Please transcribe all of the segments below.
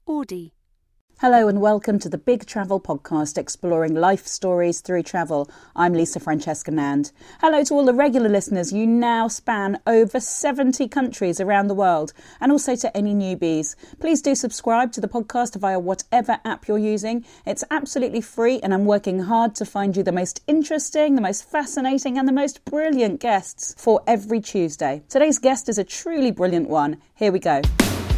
Audi. Hello and welcome to the Big Travel Podcast, exploring life stories through travel. I'm Lisa Francesca Nand. Hello to all the regular listeners. You now span over 70 countries around the world, and also to any newbies. Please do subscribe to the podcast via whatever app you're using. It's absolutely free, and I'm working hard to find you the most interesting, the most fascinating and the most brilliant guests for every Tuesday. Today's guest is a truly brilliant one. Here we go.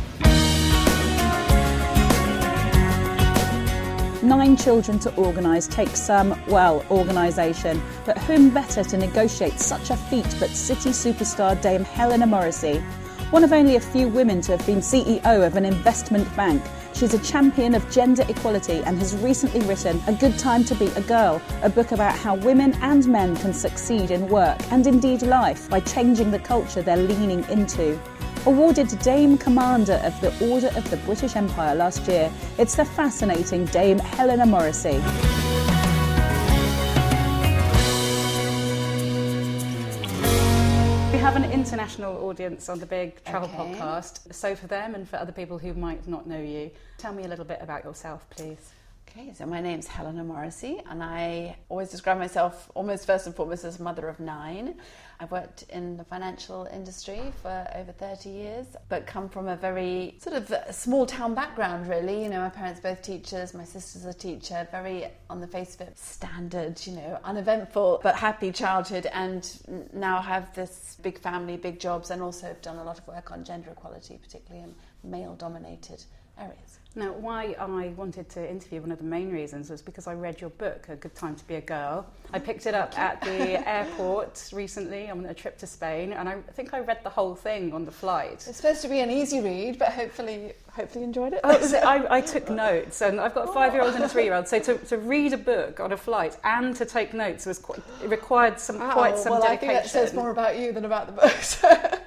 9 children to organise takes some, organisation. But whom better to negotiate such a feat but City superstar Dame Helena Morrissey? One of only a few women to have been CEO of an investment bank, she's a champion of gender equality and has recently written A Good Time to Be a Girl, a book about how women and men can succeed in work and indeed life by changing the culture they're leaning into. Awarded Dame Commander of the Order of the British Empire last year, it's the fascinating Dame Helena Morrissey. We have an international audience on the Big Travel Podcast, so for them and for other people who might not know you, tell me a little bit about yourself, please. Okay, so my name's Helena Morrissey, and I always describe myself almost first and foremost as a mother of 9. I've worked in the financial industry for over 30 years, but come from a very sort of small town background, really. You know, my parents both teachers, my sister's a teacher, very on the face of it, standard, uneventful but happy childhood, and now have this big family, big jobs, and also have done a lot of work on gender equality, particularly in male-dominated areas. Now, why I wanted to interview, one of the main reasons was because I read your book, A Good Time to Be a Girl. I picked it up at the airport recently on a trip to Spain, and I think I read the whole thing on the flight. It's supposed to be an easy read, but hopefully enjoyed it. I took notes, and I've got a 5-year-old and a 3-year-old, so to read a book on a flight and to take notes it required quite some dedication. I think that says more about you than about the books.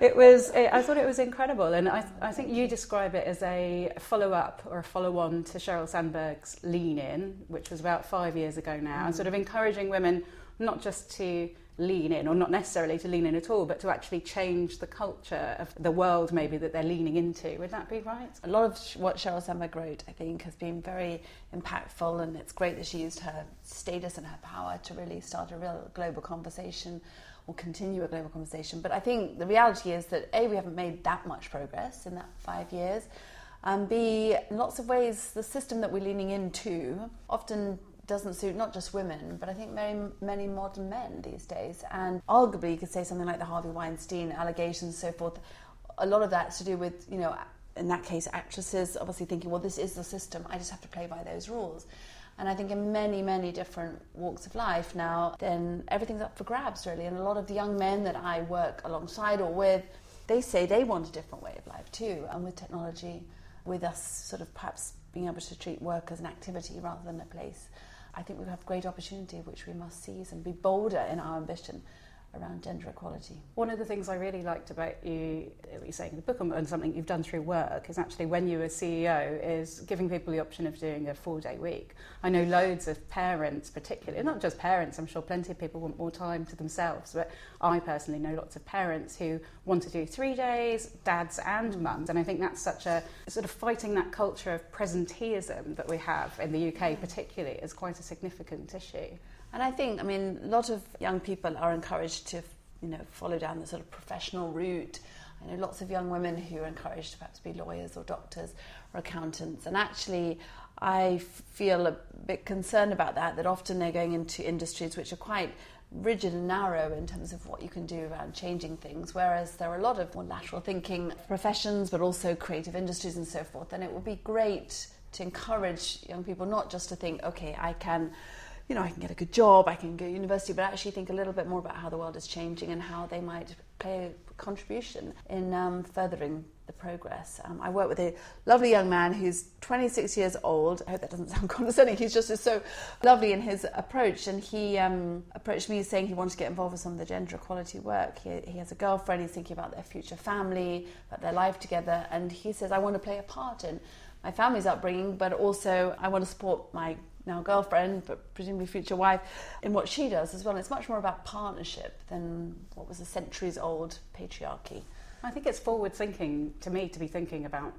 I thought it was incredible, and I think you describe it as a follow-up or a follow-on to Sheryl Sandberg's Lean In, which was about 5 years ago now, and sort of encouraging women not just to lean in, or not necessarily to lean in at all, but to actually change the culture of the world maybe that they're leaning into. Would that be right? A lot of what Sheryl Sandberg wrote, I think, has been very impactful, and it's great that she used her status and her power to really start a real global conversation or continue a global conversation. But I think the reality is that A, we haven't made that much progress in that 5 years, and B, in lots of ways the system that we're leaning into often doesn't suit not just women, but I think many modern men these days. And arguably you could say something like the Harvey Weinstein allegations and so forth. A lot of that's to do with, in that case, actresses obviously thinking, well, this is the system, I just have to play by those rules. And I think in many, many different walks of life now, then everything's up for grabs, really. And a lot of the young men that I work alongside or with, they say they want a different way of life too. And with technology, with us sort of perhaps being able to treat work as an activity rather than a place, I think we have great opportunity which we must seize and be bolder in our ambition around gender equality. One of the things I really liked about you, what you're saying in the book, and something you've done through work, is actually when you were CEO, is giving people the option of doing a 4-day week. I know loads of parents particularly, not just parents, I'm sure plenty of people want more time to themselves, but I personally know lots of parents who want to do 3 days, dads and mums, and I think that's such a sort of fighting that culture of presenteeism that we have in the UK particularly is quite a significant issue. And I think, a lot of young people are encouraged to, follow down the sort of professional route. I know lots of young women who are encouraged to perhaps be lawyers or doctors or accountants. And actually, I feel a bit concerned about that often they're going into industries which are quite rigid and narrow in terms of what you can do around changing things, whereas there are a lot of more lateral thinking professions, but also creative industries and so forth. And it would be great to encourage young people not just to think, okay, I can get a good job, I can go to university, but actually think a little bit more about how the world is changing and how they might play a contribution in furthering the progress. I work with a lovely young man who's 26 years old. I hope that doesn't sound condescending. He's just so lovely in his approach, and he approached me saying he wanted to get involved with some of the gender equality work. He has a girlfriend, he's thinking about their future family, about their life together, and he says, I want to play a part in my family's upbringing, but also I want to support my now girlfriend, but presumably future wife, in what she does as well. And it's much more about partnership than what was a centuries-old patriarchy. I think it's forward-thinking to me to be thinking about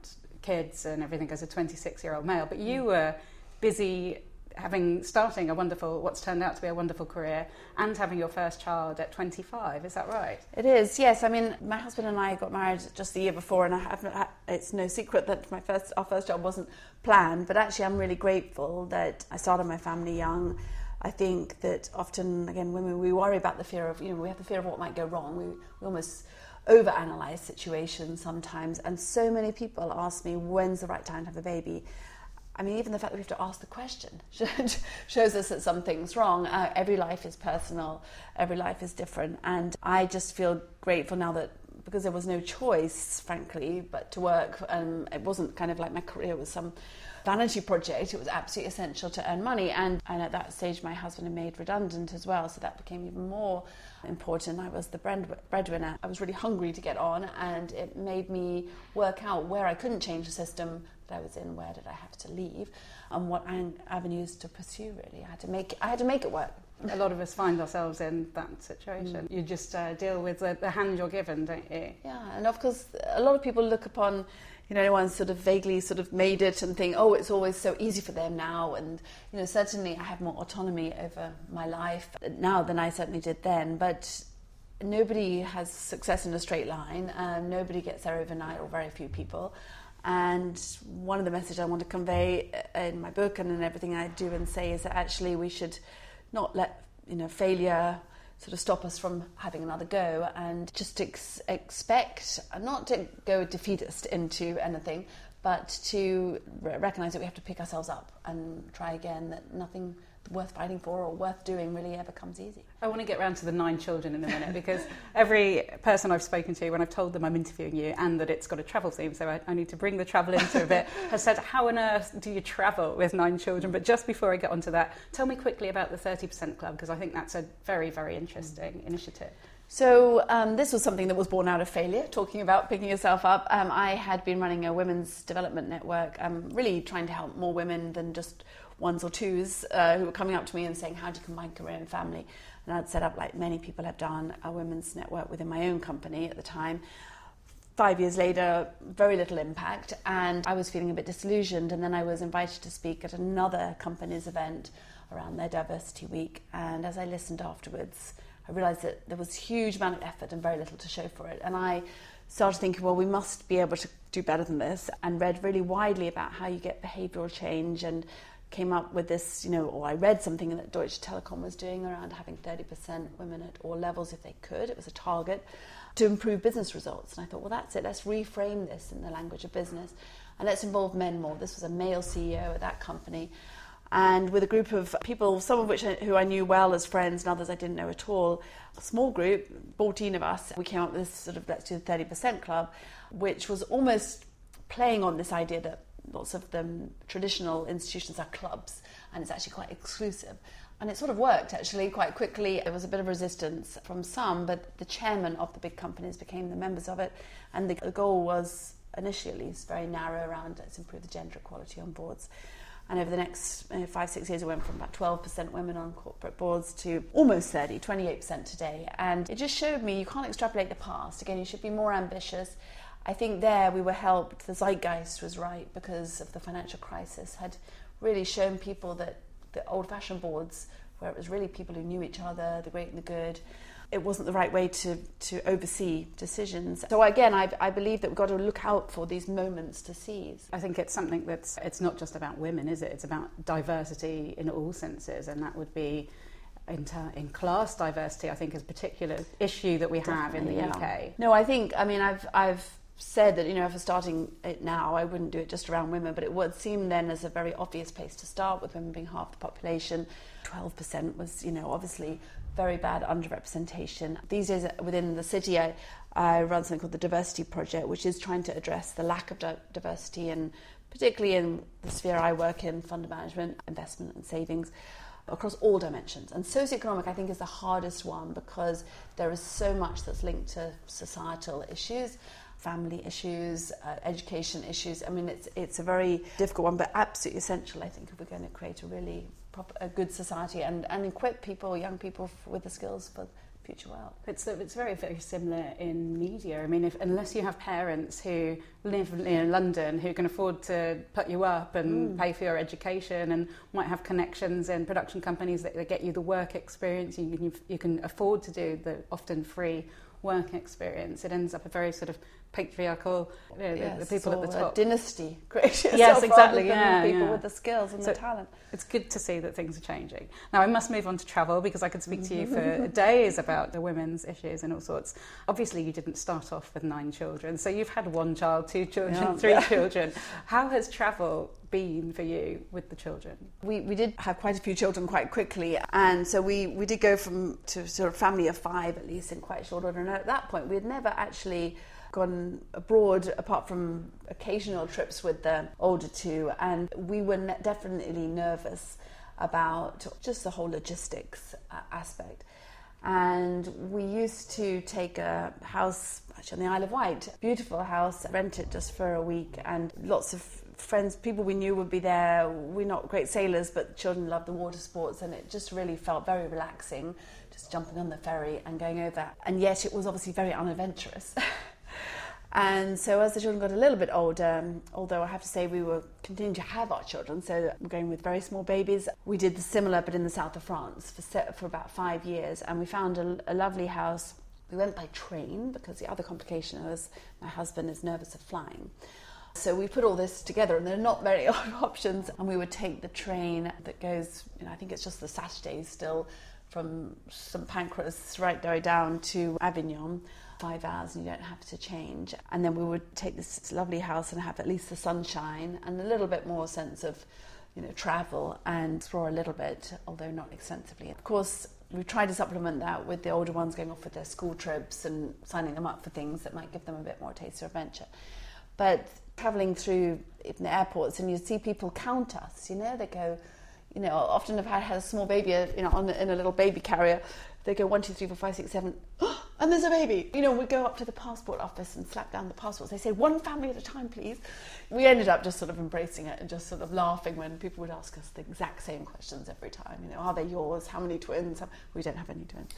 kids and everything as a 26-year-old male, but you were busy starting what's turned out to be a wonderful career and having your first child at 25. Is that right? It is, yes. I mean, my husband and I got married just the year before, and it's no secret that our first job wasn't planned, but actually I'm really grateful that I started my family young. I think that often, again, women, we worry about the fear of, we have the fear of what might go wrong. We almost overanalyze situations sometimes, and so many people ask me, when's the right time to have a baby? I mean, even the fact that we have to ask the question shows us that something's wrong. Every life is personal, every life is different, and I just feel grateful now that, because there was no choice, frankly, but to work, it wasn't kind of like my career was some vanity project. It was absolutely essential to earn money, and at that stage my husband had made redundant as well, so that became even more important. I was the breadwinner. I was really hungry to get on, and it made me work out where I couldn't change the system that I was in, where did I have to leave, and what avenues to pursue. Really, I had to make it work. A lot of us find ourselves in that situation. You just deal with the hand you're given, don't you? Yeah, and of course a lot of people look upon anyone sort of vaguely sort of made it and think, oh, it's always so easy for them now, and certainly I have more autonomy over my life now than I certainly did then, but nobody has success in a straight line, nobody gets there overnight, or very few people. And one of the messages I want to convey in my book and in everything I do and say is that actually we should not let failure sort of stop us from having another go, and just expect not to go defeatist into anything, but to recognise that we have to pick ourselves up and try again, that nothing worth fighting for or worth doing really ever comes easy. I want to get round to the 9 children in a minute, because every person I've spoken to, when I've told them I'm interviewing you and that it's got a travel theme, so I need to bring the travel into a bit, has said, how on earth do you travel with 9 children? But just before I get onto that, tell me quickly about the 30% Club, because I think that's a very, very interesting initiative. So this was something that was born out of failure, talking about picking yourself up. I had been running a women's development network, really trying to help more women than just ones or twos who were coming up to me and saying, how do you combine career and family? And I'd set up, like many people have done, a women's network within my own company at the time. 5 years later, very little impact, and I was feeling a bit disillusioned, and then I was invited to speak at another company's event around their Diversity Week, and as I listened afterwards, I realised that there was a huge amount of effort and very little to show for it, and I started thinking, well, we must be able to do better than this, and read really widely about how you get behavioural change, and came up with this, or I read something that Deutsche Telekom was doing around having 30% women at all levels if they could. It was a target to improve business results. And I thought, well, that's it. Let's reframe this in the language of business and let's involve men more. This was a male CEO at that company. And with a group of people, some of which who I knew well as friends and others I didn't know at all, a small group, 14 of us, we came up with this sort of, let's do the 30% Club, which was almost playing on this idea that lots of the traditional institutions are clubs, and it's actually quite exclusive. And it sort of worked, actually, quite quickly. There was a bit of resistance from some, but the chairman of the big companies became the members of it, and the goal was, initially at least, very narrow around let's improve the gender equality on boards. And over the next 5-6 years, it went from about 12% women on corporate boards to almost 28% today. And it just showed me you can't extrapolate the past. Again, you should be more ambitious. I think there we were helped, the zeitgeist was right, because of the financial crisis, had really shown people that the old-fashioned boards, where it was really people who knew each other, the great and the good, it wasn't the right way to oversee decisions. So again, I believe that we've got to look out for these moments to seize. I think it's something it's not just about women, is it? It's about diversity in all senses, and that would be in class diversity, I think, is a particular issue that we have in the UK. No, I've said that, if I was starting it now, I wouldn't do it just around women, but it would seem then as a very obvious place to start, with women being half the population. 12% was, obviously very bad underrepresentation. These days within the city, I run something called the Diversity Project, which is trying to address the lack of diversity, and particularly in the sphere I work in, fund management, investment and savings, across all dimensions. And socioeconomic, I think, is the hardest one, because there is so much that's linked to societal issues, family issues, education issues. I mean, it's a very difficult one, but absolutely essential, I think, if we're going to create a really a good society and equip people, young people, with the skills for future world. It's very, very similar in media. I mean, unless you have parents who live in London who can afford to put you up and pay for your education and might have connections in production companies that get you the work experience, you can afford to do the often free work experience. It ends up a very sort of patriarchal, the people at the top. A dynasty creation. Yes, exactly. Yeah, people with the skills and the talent. It's good to see that things are changing. Now, I must move on to travel because I could speak to you for days about the women's issues and all sorts. Obviously, you didn't start off with 9 children, so you've had 1 child, 2 children, 3 children. How has travel been for you with the children? We did have quite a few children quite quickly, and so we did go to sort of family of 5 at least in quite short order. And at that point, we had never actually gone abroad apart from occasional trips with the older 2, and we were definitely nervous about just the whole logistics aspect. And we used to take a house actually on the Isle of Wight, beautiful house, rent it just for a week, and lots of friends, people we knew would be there. We're not great sailors, but the children loved the water sports, and it just really felt very relaxing, just jumping on the ferry and going over. And yet it was obviously very unadventurous. And so as the children got a little bit older, although I have to say we were continuing to have our children, so we're going with very small babies, we did the similar but in the south of France for about 5 years, and we found a lovely house. We went by train because the other complication was my husband is nervous of flying. So we put all this together, and there are not very options, and we would take the train that goes, I think it's just the Saturdays still, from St Pancras right the way down to Avignon, 5 hours, and you don't have to change. And then we would take this lovely house and have at least the sunshine and a little bit more sense of, travel and explore a little bit, although not extensively. Of course, we tried to supplement that with the older ones going off with their school trips and signing them up for things that might give them a bit more taste of adventure. But travelling through the airports, and you'd see people count us, they go, often if I had a small baby, in a little baby carrier, they go 1, 2, 3, 4, 5, 6, 7, and there's a baby. We go up to the passport office and slap down the passports. They say, 1 family at a time, please. We ended up just sort of embracing it and just sort of laughing when people would ask us the exact same questions every time. Are they yours? How many twins? We don't have any twins.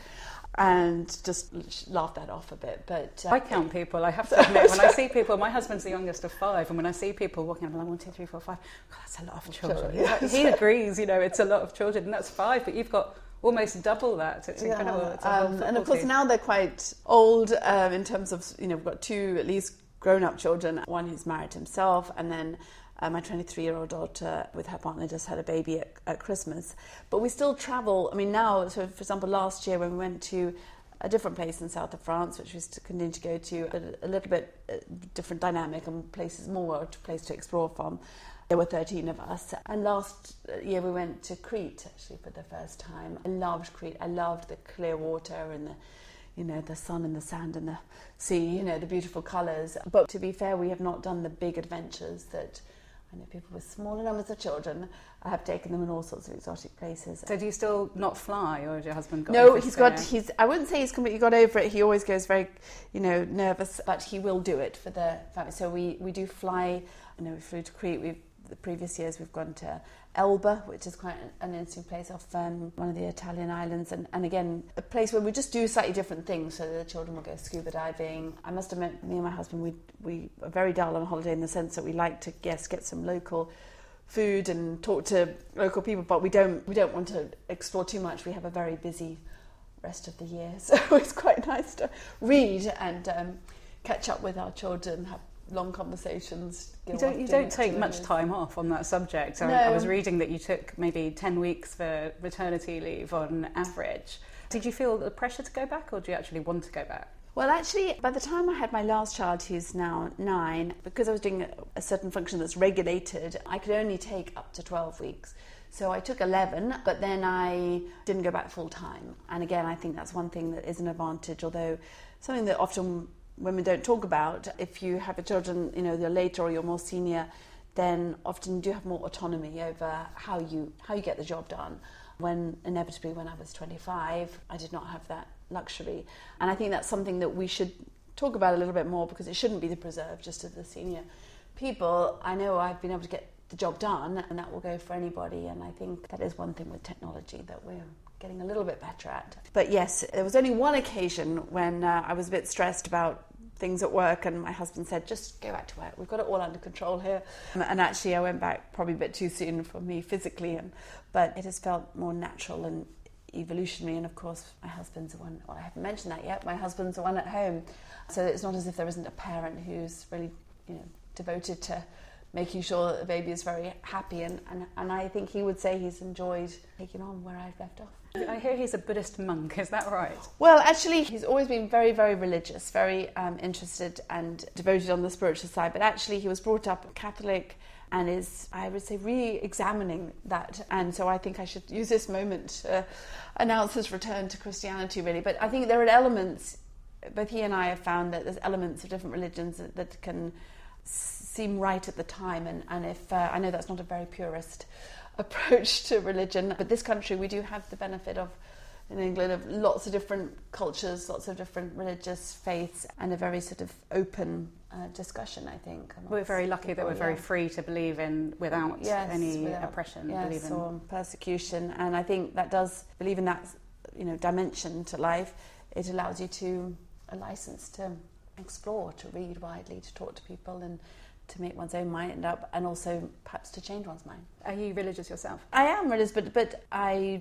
And just laugh that off a bit. But I count people, I have to admit. When I see people, my husband's the youngest of 5, and when I see people walking, I'm like, 1, 2, 3, 4, 5. God, that's a lot of children. Yes. He agrees, it's a lot of children, and that's 5, but you've got almost double that. It's incredible. It's and of course now they're quite old in terms of, we've got 2 at least grown-up children, one who's married himself, and then my 23-year-old daughter with her partner just had a baby at Christmas. But we still travel. Now, so for example, last year when we went to a different place in south of France, which we continue to go to, but a little bit different dynamic and more place to explore from. There were 13 of us. And last year we went to Crete, actually, for the first time. I loved Crete. I loved the clear water and the sun and the sand and the sea, the beautiful colours. But to be fair, we have not done the big adventures that I know people with smaller numbers of children. I have taken them in all sorts of exotic places. So do you still not fly, or has your husband got No, over I wouldn't say he's completely got over it. He always goes very, nervous, but he will do it for the family. So we do fly, we flew to Crete. The previous years we've gone to Elba, which is quite an interesting place off one of the Italian islands, and again a place where we just do slightly different things. So the children will go scuba diving. I must admit, me and my husband, we are very dull on holiday in the sense that we like to get some local food and talk to local people, but we don't want to explore too much. We have a very busy rest of the year, so it's quite nice to read and catch up with our children, have long conversations. You don't take much time off on that subject. No. I was reading that you took maybe 10 weeks for maternity leave on average. Did you feel the pressure to go back, or do you actually want to go back? Well, actually, by the time I had my last child, who's now 9, because I was doing a certain function that's regulated, I could only take up to 12 weeks. So I took 11, but then I didn't go back full time. And again, I think that's one thing that is an advantage, although something that often women don't talk about. If you have a children, you're later or you're more senior, then often you do have more autonomy over how you get the job done. When inevitably, when I was 25, I did not have that luxury. And I think that's something that we should talk about a little bit more, because it shouldn't be the preserve just of the senior people. I know I've been able to get the job done, and that will go for anybody. And I think that is one thing with technology that we're getting a little bit better at. But yes, there was only one occasion when I was a bit stressed about things at work, and my husband said, just go back to work, we've got it all under control here. And actually I went back probably a bit too soon for me physically, but it has felt more natural and evolutionary. And of course my husband's the one, well, I haven't mentioned that yet, my husband's the one at home, so it's not as if there isn't a parent who's really, you know, devoted to making sure that the baby is very happy, and I think he would say he's enjoyed taking on where I've left off. I hear he's a Buddhist monk, is that right? Well, actually, he's always been very, very religious, very interested and devoted on the spiritual side, but actually he was brought up Catholic and is, I would say, re-examining that. And so I think I should use this moment to announce his return to Christianity, really. But I think there are elements, both he and I have found that there's elements of different religions that can seem right at the time, and if I know that's not a very purist approach to religion, but this country we do have the benefit of, in England, of lots of different cultures, lots of different religious faiths, and a very sort of open discussion, I think. We're very lucky that we're very free to believe in without any oppression, or persecution, and I think that does believe in that, you know, dimension to life. It allows you to a license to explore, to read widely, to talk to people, and to make one's own mind up, and also perhaps to change one's mind. Are you religious yourself? I am religious, but I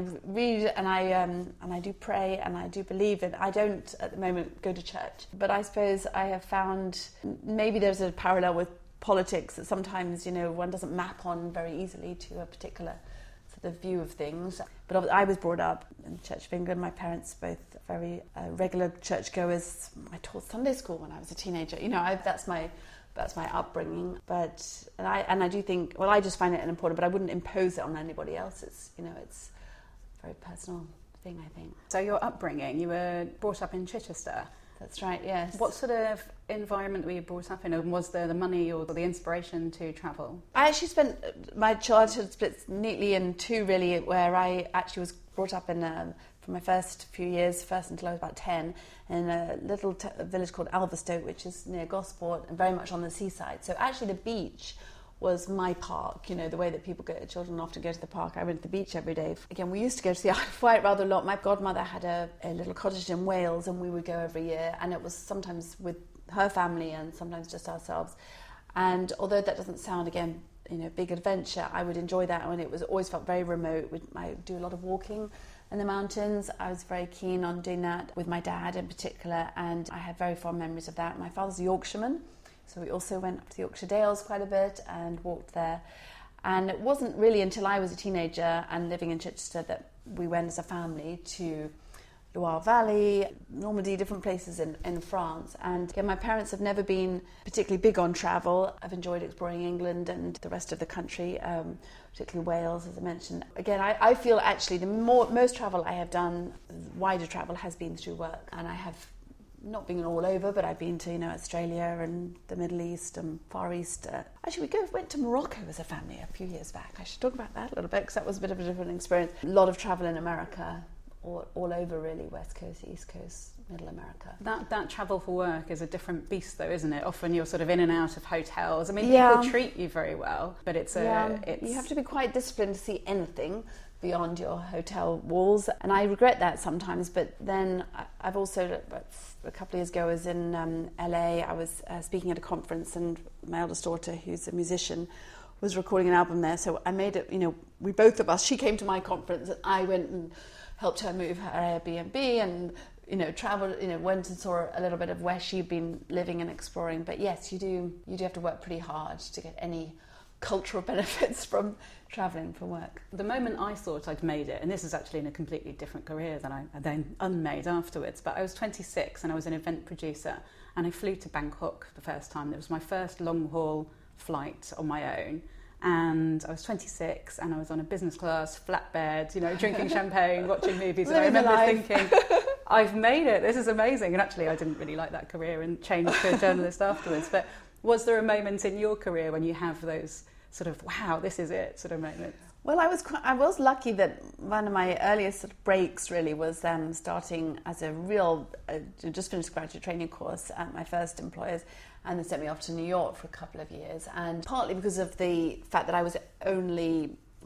read and I do pray and I do believe in. I don't at the moment go to church, but I suppose I have found maybe there's a parallel with politics that sometimes, you know, one doesn't map on very easily to a particular sort of view of things. But I was brought up in the Church of England. My parents both very regular churchgoers. I taught Sunday school when I was a teenager. You know, that's my upbringing. But I do think, well, I just find it important, but I wouldn't impose it on anybody else. It's, you know, it's a very personal thing, I think. So your upbringing, you were brought up in Chichester. That's right, yes. What sort of environment were you brought up in, and was there the money or the inspiration to travel? I actually spent my childhood split neatly in two, really, where I actually was brought up in, for my first few years, first until I was about 10, in a little village called Alverstoke, which is near Gosport and very much on the seaside. So actually the beach was my park, you know, the way that children often go to the park. I went to the beach every day. Again, we used to go to the Isle of Wight rather a lot. My godmother had a little cottage in Wales, and we would go every year, and it was sometimes with her family and sometimes just ourselves. And although that doesn't sound, again, you know, big adventure, I would enjoy that, and it was always felt very remote. I do a lot of walking in the mountains. I was very keen on doing that with my dad in particular, and I have very fond memories of that. My father's a Yorkshireman, so we also went up to the Yorkshire Dales quite a bit and walked there. And it wasn't really until I was a teenager and living in Chichester that we went as a family to Loire Valley, Normandy, different places in France. And again, my parents have never been particularly big on travel. I've enjoyed exploring England and the rest of the country, particularly Wales, as I mentioned. Again, I feel actually most travel I have done, wider travel, has been through work. And I have not been all over, but I've been to, you know, Australia and the Middle East and Far East. Actually, went to Morocco as a family a few years back. I should talk about that a little bit, because that was a bit of a different experience. A lot of travel in America, all over really, West Coast, East Coast, Middle America. That travel for work is a different beast though, isn't it? Often you're sort of in and out of hotels. I mean, people treat you very well, but it's you have to be quite disciplined to see anything beyond your hotel walls, and I regret that sometimes. But then I've also, a couple of years ago, I was in LA. I was speaking at a conference, and my eldest daughter, who's a musician, was recording an album there. So I made it, you know, we both of us, she came to my conference and I went and helped her move her Airbnb and, you know, traveled, you know, went and saw a little bit of where she'd been living and exploring. But yes, you do have to work pretty hard to get any cultural benefits from travelling for work. The moment I thought I'd made it, and this is actually in a completely different career than I then unmade afterwards, but I was 26 and I was an event producer, and I flew to Bangkok for the first time. It was my first long haul flight on my own, and I was 26 and I was on a business class flatbed, you know, drinking champagne, watching movies, and I remember thinking, I've made it, this is amazing. And actually I didn't really like that career and changed to a journalist afterwards. But was there a moment in your career when you have those sort of, wow, this is it sort of moments? Well, I was lucky that one of my earliest sort of breaks really was starting as a real, just finished a graduate training course at my first employers, and they sent me off to New York for a couple of years. And partly because of the fact that I was only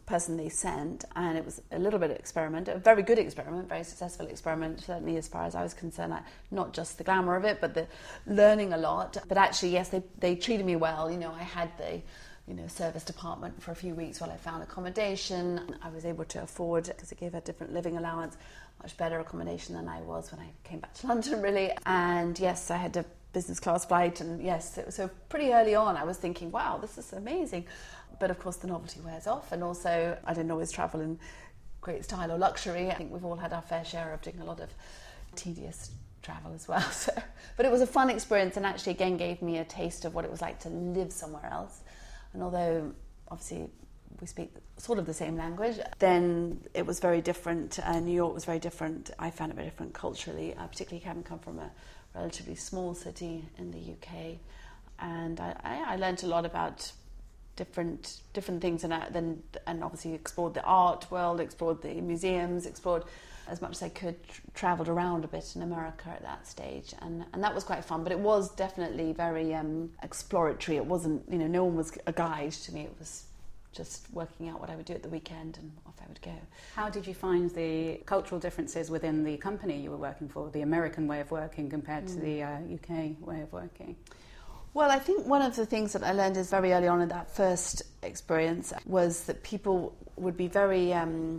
person they sent, and it was a little bit of experiment, a very good experiment, very successful experiment, certainly as far as I was concerned. Not just the glamour of it, but the learning a lot. But actually, yes, they treated me well. I had the service department for a few weeks while I found accommodation. I was able to afford, because it gave a different living allowance, much better accommodation than I was when I came back to London, really. And yes, I had a business class flight, and yes, so pretty early on I was thinking, wow, this is amazing. But of course the novelty wears off, and also I didn't always travel in great style or luxury. I think we've all had our fair share of doing a lot of tedious travel as well. But it was a fun experience, and actually again gave me a taste of what it was like to live somewhere else. And although obviously we speak sort of the same language, then it was very different. New York was very different. I found it very different culturally, particularly having come from a relatively small city in the UK. And I learned a lot about different things, and obviously explored the art world, explored the museums, explored as much as I could, travelled around a bit in America at that stage, and that was quite fun. But it was definitely very exploratory. It wasn't, no one was a guide to me. It was just working out what I would do at the weekend, and off I would go. How did you find the cultural differences within the company you were working for, the American way of working compared to the UK way of working? Well, I think one of the things that I learned is very early on in that first experience was that people would be very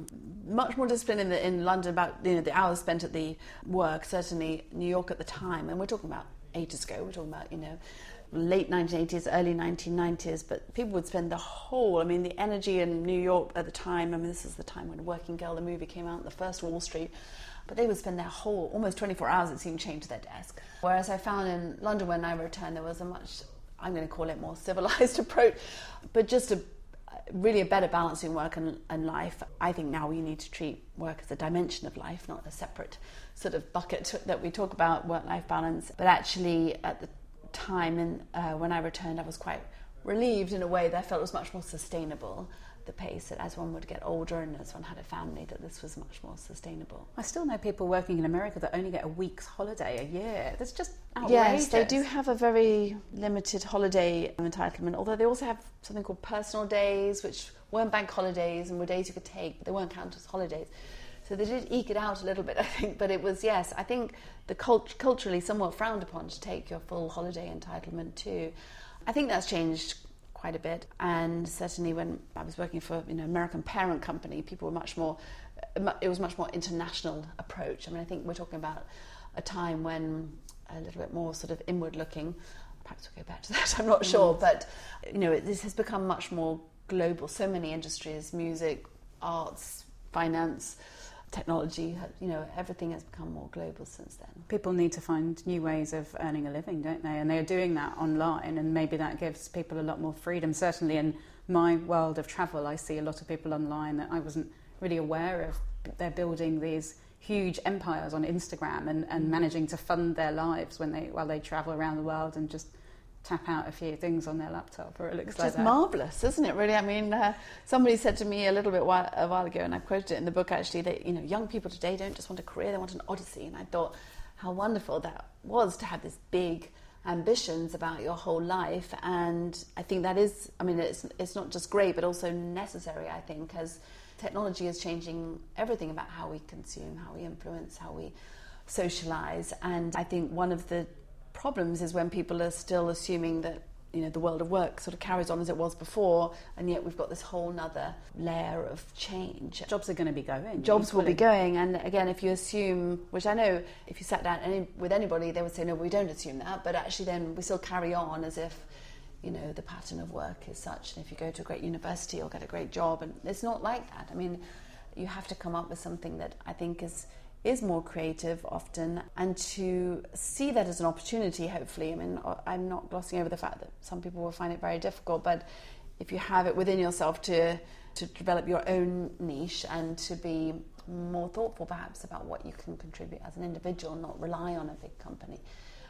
much more disciplined in London about the hours spent at the work. Certainly New York at the time, and we're talking about ages ago. We're talking about late 1980s, early 1990s. But people would spend the energy in New York at the time. This is the time when Working Girl, the movie, came out, the first Wall Street. But they would spend their whole, almost 24 hours, it seemed, chained to their desk. Whereas I found in London when I returned, there was a much, I'm going to call it more civilized approach, but just really a better balancing work and life. I think now we need to treat work as a dimension of life, not a separate sort of bucket that we talk about, work-life balance. But actually, at the time when I returned, I was quite relieved in a way that I felt it was much more sustainable. The pace that as one would get older and as one had a family, that this was much more sustainable. I still know people working in America that only get a week's holiday a year. That's just outrageous. Yes, they do have a very limited holiday entitlement, although they also have something called personal days, which weren't bank holidays and were days you could take, but they weren't counted as holidays. So they did eke it out a little bit, I think, but it was, yes, I think the culturally somewhat frowned upon to take your full holiday entitlement too. I think that's changed quite a bit, and certainly when I was working for American parent company, people were it was much more international approach. I think we're talking about a time when a little bit more sort of inward looking. Perhaps we'll go back to that, I'm not sure, but this has become much more global. So many industries, music, arts, finance, technology, everything has become more global since then. People need to find new ways of earning a living, don't they? And they're doing that online, and maybe that gives people a lot more freedom. Certainly in my world of travel, I see a lot of people online that I wasn't really aware of. They're building these huge empires on Instagram and managing to fund their lives while they travel around the world and just tap out a few things on their laptop, or it looks like that. It's marvellous, isn't it, really? Somebody said to me a while ago, and I quoted it in the book actually, that young people today don't just want a career, they want an odyssey. And I thought how wonderful that was, to have this big ambitions about your whole life. And I think that is, it's not just great, but also necessary, I think, as technology is changing everything about how we consume, how we influence, how we socialise. And I think one of the problems is when people are still assuming that the world of work sort of carries on as it was before, and yet we've got this whole nother layer of change. Jobs are going to be going. Jobs will be going, and again, if you assume, which I know if you sat down with anybody, they would say, no, we don't assume that, but actually then we still carry on as if the pattern of work is such, and if you go to a great university you'll get a great job, and it's not like that. You have to come up with something that I think is more creative often, and to see that as an opportunity, hopefully. I'm not glossing over the fact that some people will find it very difficult, but if you have it within yourself to develop your own niche and to be more thoughtful perhaps about what you can contribute as an individual, not rely on a big company,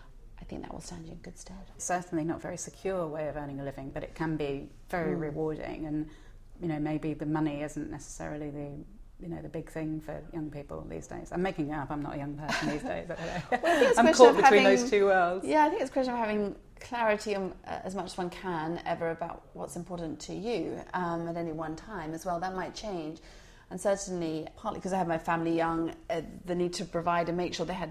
I think that will stand you in good stead. Certainly not a very secure way of earning a living, but it can be very rewarding, and maybe the money isn't necessarily the big thing for young people these days. I'm making it up. I'm not a young person these days. I don't know. Well, I think it's I'm caught between those two worlds. Yeah, I think it's a question of having clarity on, as much as one can ever about what's important to you at any one time as well. That might change. And certainly, partly because I have my family young, the need to provide and make sure they had...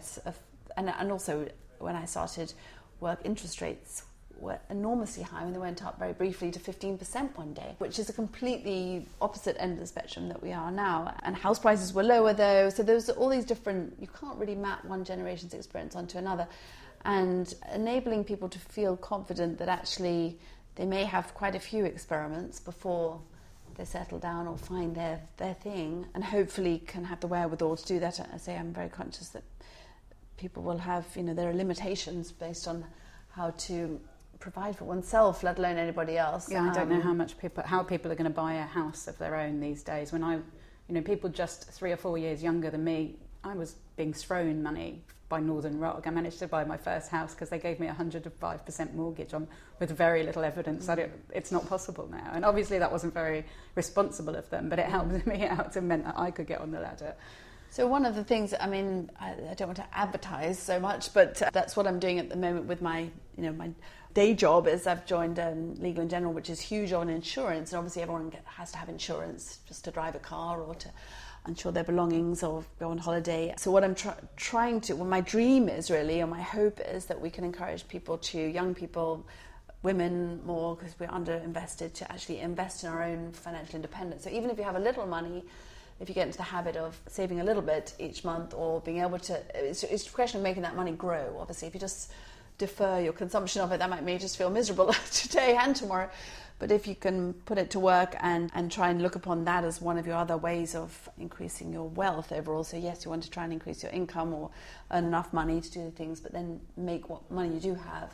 And also, when I started work, interest rates were enormously high. I mean, they went up very briefly to 15% one day, which is a completely opposite end of the spectrum that we are now. And house prices were lower though, so there's all these different, you can't really map one generation's experience onto another. And enabling people to feel confident that actually they may have quite a few experiments before they settle down or find their thing, and hopefully can have the wherewithal to do that. I say I'm very conscious that people will have, there are limitations based on how to provide for oneself, let alone anybody else. Yeah, I don't know how people are going to buy a house of their own these days. When people just 3 or 4 years younger than me, I was being thrown money by Northern Rock. I managed to buy my first house because they gave me 105% mortgage on with very little evidence that it's not possible now. And obviously that wasn't very responsible of them, but it helped me out and meant that I could get on the ladder. So one of the things, I don't want to advertise so much, but that's what I'm doing at the moment with my, my day job is I've joined Legal & General, which is huge on insurance. And obviously everyone has to have insurance just to drive a car or to insure their belongings or go on holiday. So what I'm trying to, my dream is really, or my hope is that we can encourage people young people, women more, because we're under-invested, to actually invest in our own financial independence. So even if you have a little money, if you get into the habit of saving a little bit each month or being able to, it's a question of making that money grow. Obviously, if you just defer your consumption of it, that might make you just feel miserable today and tomorrow. But if you can put it to work and try and look upon that as one of your other ways of increasing your wealth overall. So yes, you want to try and increase your income or earn enough money to do the things, but then make what money you do have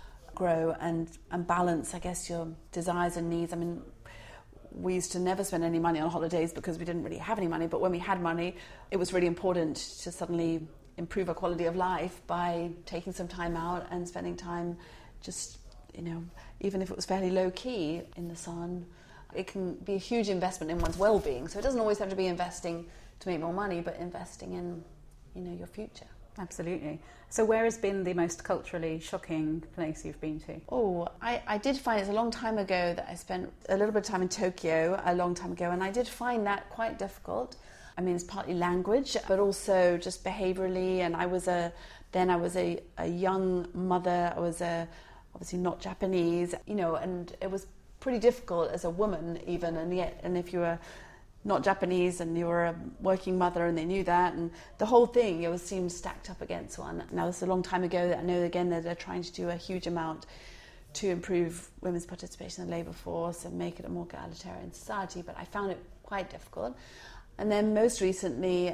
grow and balance, I guess, your desires and needs. I mean, we used to never spend any money on holidays because we didn't really have any money. But when we had money, it was really important to suddenly improve our quality of life by taking some time out and spending time just, even if it was fairly low key in the sun. It can be a huge investment in one's well-being. So it doesn't always have to be investing to make more money, but investing in, your future. Absolutely. So where has been the most culturally shocking place you've been to? Oh, I did find it's a long time ago that I spent a little bit of time in Tokyo a long time ago, and I did find that quite difficult. I mean, it's partly language, but also just behaviourally. And I was a young mother. I was obviously not Japanese, and it was pretty difficult as a woman even. And if you were not Japanese and you were a working mother and they knew that, and the whole thing, it seemed stacked up against one. Now, this is a long time ago. I know, again, that they're trying to do a huge amount to improve women's participation in the labour force and make it a more egalitarian society, but I found it quite difficult. And then more recently,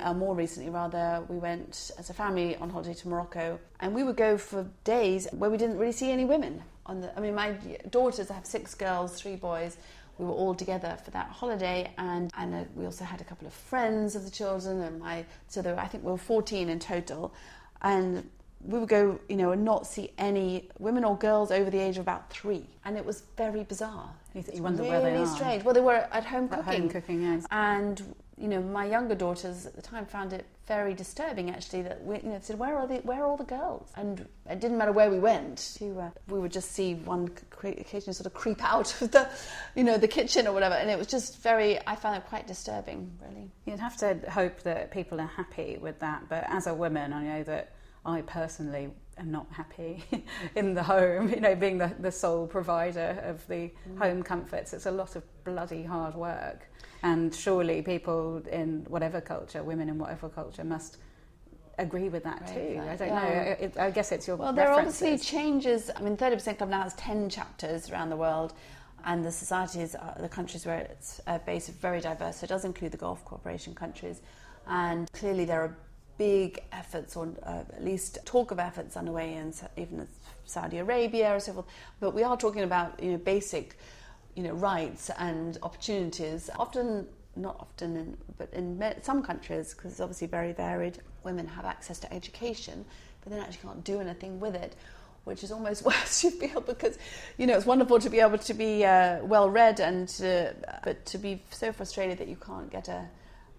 we went as a family on holiday to Morocco, and we would go for days where we didn't really see any women. My daughters, I have 6 girls, 3 boys. We were all together for that holiday, and we also had a couple of friends of the children, so I think we were 14 in total, and we would go, and not see any women or girls over the age of about 3, and it was very bizarre. You wonder where they are. Really strange. Well, they were at home cooking. At home cooking, yes. And my younger daughters at the time found it very disturbing, actually, that we said, where are all the girls? And it didn't matter where we went. We would just see one occasionally sort of creep out of the kitchen or whatever, and it was just I found it quite disturbing, really. You'd have to hope that people are happy with that, but as a woman, I know that I personally am not happy in the home, being the sole provider of the home comforts. It's a lot of bloody hard work. And surely people in whatever culture, women in whatever culture, must agree with that too. I don't know. I guess it's your Well, there are obviously changes. 30% Club now has 10 chapters around the world, and the societies, the countries where it's based, are very diverse. So it does include the Gulf Cooperation countries. And clearly there are big efforts, or at least talk of efforts underway in even Saudi Arabia or so forth. But we are talking about basic rights and opportunities. Not often, but in some countries, because it's obviously very varied, women have access to education, but they actually can't do anything with it, which is almost worse, you feel, because it's wonderful to be able to be well read, but to be so frustrated that you can't get a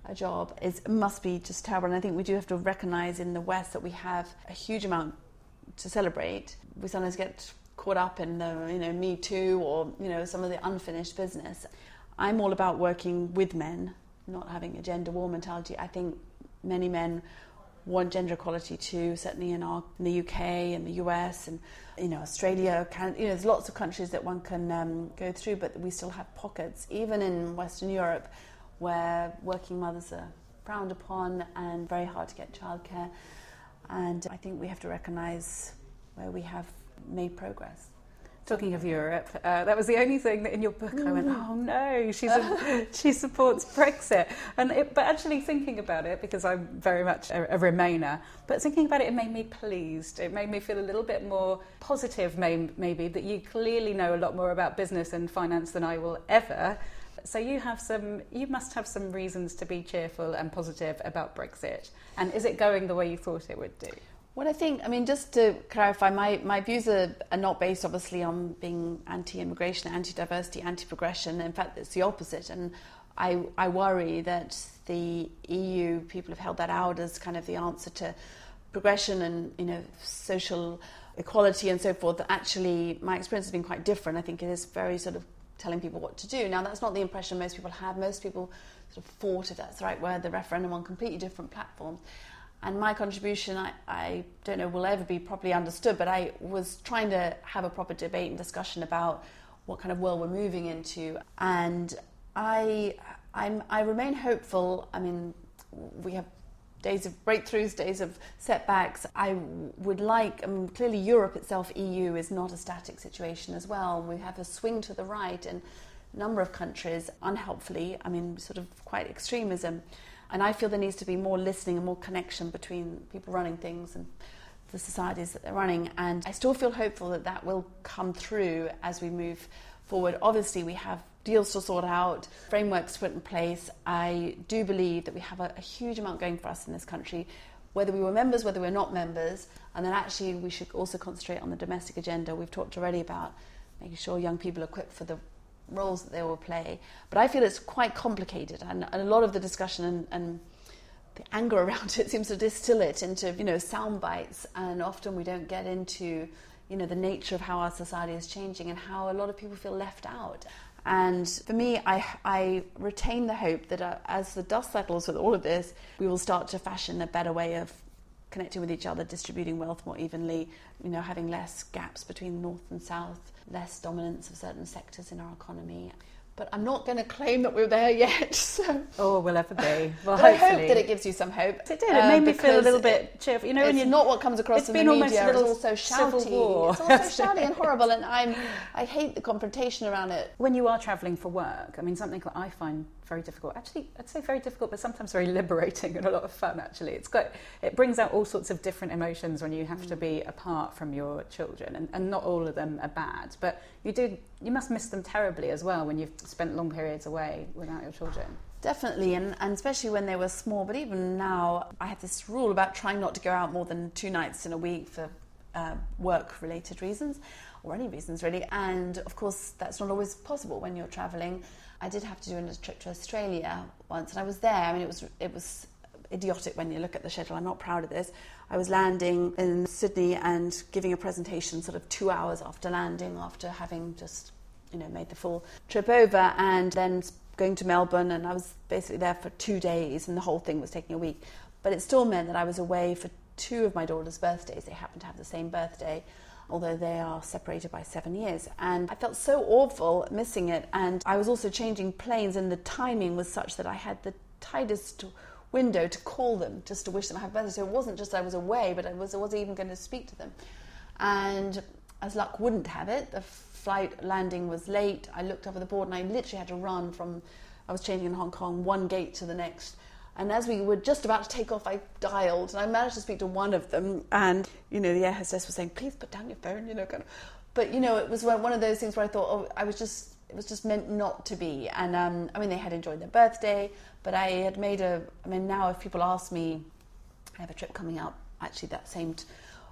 a job must be just terrible. And I think we do have to recognise in the West that we have a huge amount to celebrate. We sometimes get caught up in the, Me Too or, some of the unfinished business. I'm all about working with men, not having a gender war mentality. I think many men want gender equality too, certainly in the UK and the US and Australia, Canada. There's lots of countries that one can go through, but we still have pockets, even in Western Europe, where working mothers are frowned upon and very hard to get childcare. And I think we have to recognise where we have made progress. Talking of Europe, that was the only thing that in your book I went, oh no, she supports Brexit. But actually thinking about it, because I'm very much a Remainer, but thinking about it, it made me pleased. It made me feel a little bit more positive, maybe, that you clearly know a lot more about business and finance than I will ever. So you must have some reasons to be cheerful and positive about Brexit. And is it going the way you thought it would do? What I think, just to clarify, my views are not based obviously on being anti-immigration, anti-diversity, anti-progression. In fact, it's the opposite. And I worry that the EU people have held that out as kind of the answer to progression and, social equality and so forth. Actually, my experience has been quite different. I think it is very sort of telling people what to do. Now, that's not the impression most people have. Most people sort of fought, if that's the right word, the referendum on completely different platforms. And my contribution, I don't know, will ever be properly understood, but I was trying to have a proper debate and discussion about what kind of world we're moving into. And I remain hopeful. We have days of breakthroughs, days of setbacks. I would like, clearly Europe itself, EU, is not a static situation as well. We have a swing to the right in a number of countries, unhelpfully, sort of quite extremism. And I feel there needs to be more listening and more connection between people running things and the societies that they're running. And I still feel hopeful that that will come through as we move forward. Obviously, we have deals to sort out, frameworks to put in place. I do believe that we have a huge amount going for us in this country, whether we were members, whether we're not members. And then actually we should also concentrate on the domestic agenda. We've talked already about making sure young people are equipped for the roles that they will play, but I feel it's quite complicated, and a lot of the discussion and the anger around it seems to distill it into sound bites, and often we don't get into the nature of how our society is changing and how a lot of people feel left out. And for me, I retain the hope that as the dust settles with all of this, we will start to fashion a better way of connecting with each other, distributing wealth more evenly, having less gaps between north and south, less dominance of certain sectors in our economy. But I'm not going to claim that we're there yet. So. Or will ever be. Well, but hopefully. I hope that it gives you some hope. It did. It made me feel a little bit cheerful. It's not what comes across in the media. It's also shouty. It's also shouty and horrible, and I hate the confrontation around it. When you are travelling for work, something that I find very difficult. Actually, I'd say very difficult, but sometimes very liberating and a lot of fun. Actually, it brings out all sorts of different emotions when you have to be apart from your children, and not all of them are bad, but you must miss them terribly as well when you've spent long periods away without your children. Definitely, and especially when they were small. But even now, I have this rule about trying not to go out more than 2 nights in a week for work-related reasons, or any reasons really. And of course, that's not always possible when you're travelling. I did have to do a trip to Australia once, and I was there. It was idiotic when you look at the schedule. I'm not proud of this. I was landing in Sydney and giving a presentation sort of 2 hours after landing, after having just, made the full trip over, and then going to Melbourne, and I was basically there for 2 days, and the whole thing was taking a week. But it still meant that I was away for 2 of my daughter's birthdays. They happened to have the same birthday, although they are separated by 7 years. And I felt so awful missing it. And I was also changing planes, and the timing was such that I had the tightest window to call them, just to wish them a happy birthday. So it wasn't just I was away, but I wasn't even going to speak to them. And as luck wouldn't have it, the flight landing was late. I looked up at the board, and I literally had to run I was changing in Hong Kong, one gate to the next. And as we were just about to take off, I dialed, and I managed to speak to one of them. And, the air hostess was saying, please put down your phone, kind of. But, it was one of those things where I thought, it was just meant not to be. And, they had enjoyed their birthday, but I had made now if people ask me, I have a trip coming up, actually that same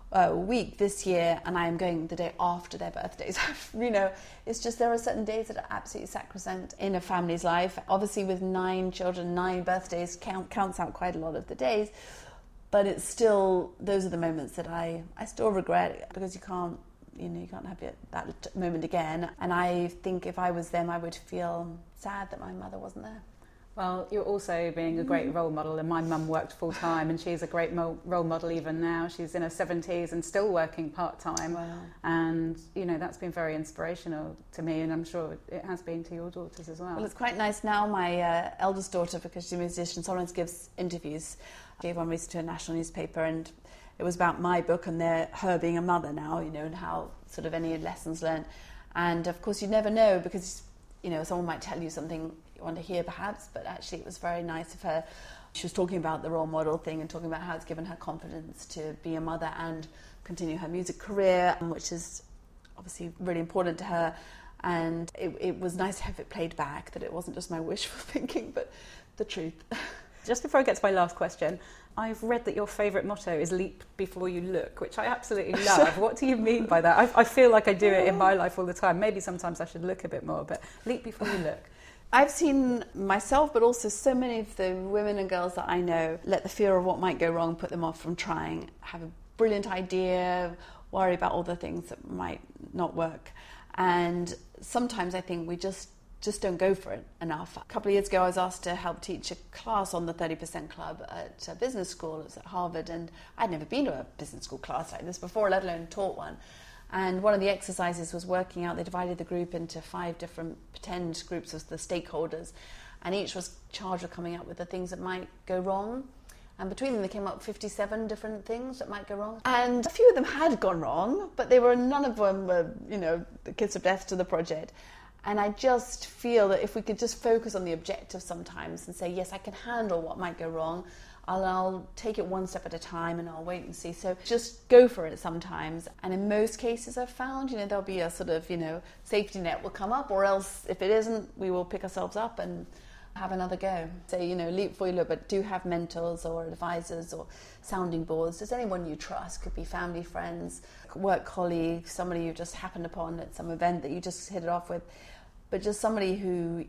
week this year, and I am going the day after their birthdays. You know, it's just there are certain days that are absolutely sacrosanct in a family's life. Obviously, with 9 children, 9 birthdays counts out quite a lot of the days, but it's still, those are the moments that I still regret, because you can't have that moment again. And I think if I was them, I would feel sad that my mother wasn't there. Well, you're also being a great role model, and my mum worked full time, and she's a great role model even now. She's in her 70s and still working part time. Wow. And you know, that's been very inspirational to me, and I'm sure it has been to your daughters as well. Well, it's quite nice now. My eldest daughter, because she's a musician, sometimes gives interviews. I gave one recently to a national newspaper, and it was about my book and her being a mother now, you know, and how sort of any lessons learned. And of course, you never know, because you know, someone might tell you something you want to hear perhaps, but actually it was very nice of her. She was talking about the role model thing and talking about how it's given her confidence to be a mother and continue her music career, which is obviously really important to her. And it was nice to have it played back, that it wasn't just my wishful thinking, but the truth. Just before I get to my last question, I've read that your favourite motto is leap before you look, which I absolutely love. What do you mean by that? I feel like I do it in my life all the time. Maybe sometimes I should look a bit more, but leap before you look. I've seen myself, but also so many of the women and girls that I know, let the fear of what might go wrong put them off from trying, have a brilliant idea, worry about all the things that might not work. And sometimes I think we just don't go for it enough. A couple of years ago, I was asked to help teach a class on the 30% Club at a business school. It was at Harvard, and I'd never been to a business school class like this before, let alone taught one. And one of the exercises was working out, they divided the group into 5 different pretend groups of the stakeholders, and each was charged with coming up with the things that might go wrong. And between them, they came up with 57 different things that might go wrong. And a few of them had gone wrong, but none of them were, you know, the kiss of death to the project. And I just feel that if we could just focus on the objective sometimes and say, yes, I can handle what might go wrong, I'll take it one step at a time and I'll wait and see. So just go for it sometimes. And in most cases I've found, you know, there'll be a sort of, you know, safety net will come up, or else if it isn't, we will pick ourselves up and have another go. Say, you know, leap before you look, but do have mentors or advisors or sounding boards. Just anyone you trust, could be family, friends, work colleagues, somebody you just happened upon at some event that you just hit it off with. But just somebody who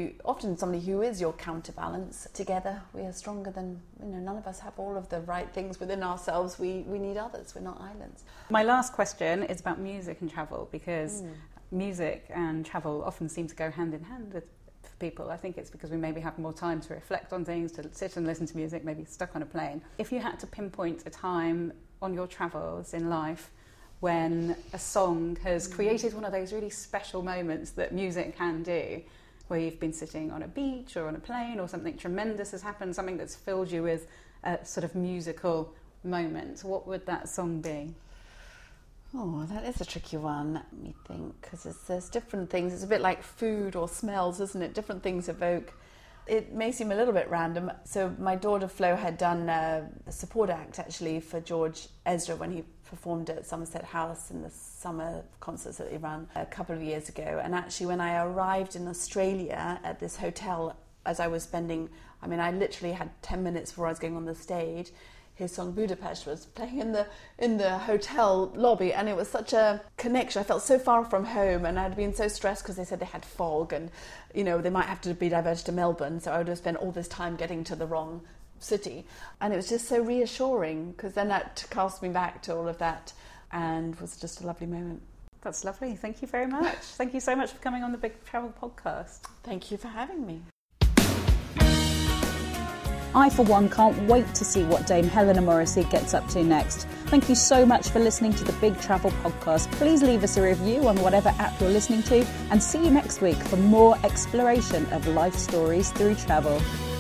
is your counterbalance. Together we are stronger than, you know, none of us have all of the right things within ourselves. We need others, we're not islands. My last question is about music and travel, because music and travel often seem to go hand in hand with people. I think it's because we maybe have more time to reflect on things, to sit and listen to music, maybe stuck on a plane. If you had to pinpoint a time on your travels in life when a song has created one of those really special moments that music can do, where you've been sitting on a beach or on a plane, or something tremendous has happened, something that's filled you with a sort of musical moment, what would that song be? Oh, that is a tricky one. Let me think, because there's different things. It's a bit like food or smells, isn't it? Different things evoke. It may seem a little bit random. So my daughter Flo had done a support act actually for George Ezra when he performed at Somerset House in the summer concerts that they ran a couple of years ago. And actually when I arrived in Australia at this hotel, as I was spending, I mean, I literally had 10 minutes before I was going on the stage, his song Budapest was playing in the hotel lobby, and it was such a connection. I felt so far from home, and I'd been so stressed because they said they had fog, and you know they might have to be diverted to Melbourne, so I would have spent all this time getting to the wrong city. And it was just so reassuring, because then that cast me back to all of that, and was just a lovely moment. That's lovely. Thank you very much. Thank you so much for coming on the Big Travel Podcast. Thank you for having me. I, for one, can't wait to see what Dame Helena Morrissey gets up to next. Thank you so much for listening to the Big Travel Podcast. Please leave us a review on whatever app you're listening to, and see you next week for more exploration of life stories through travel.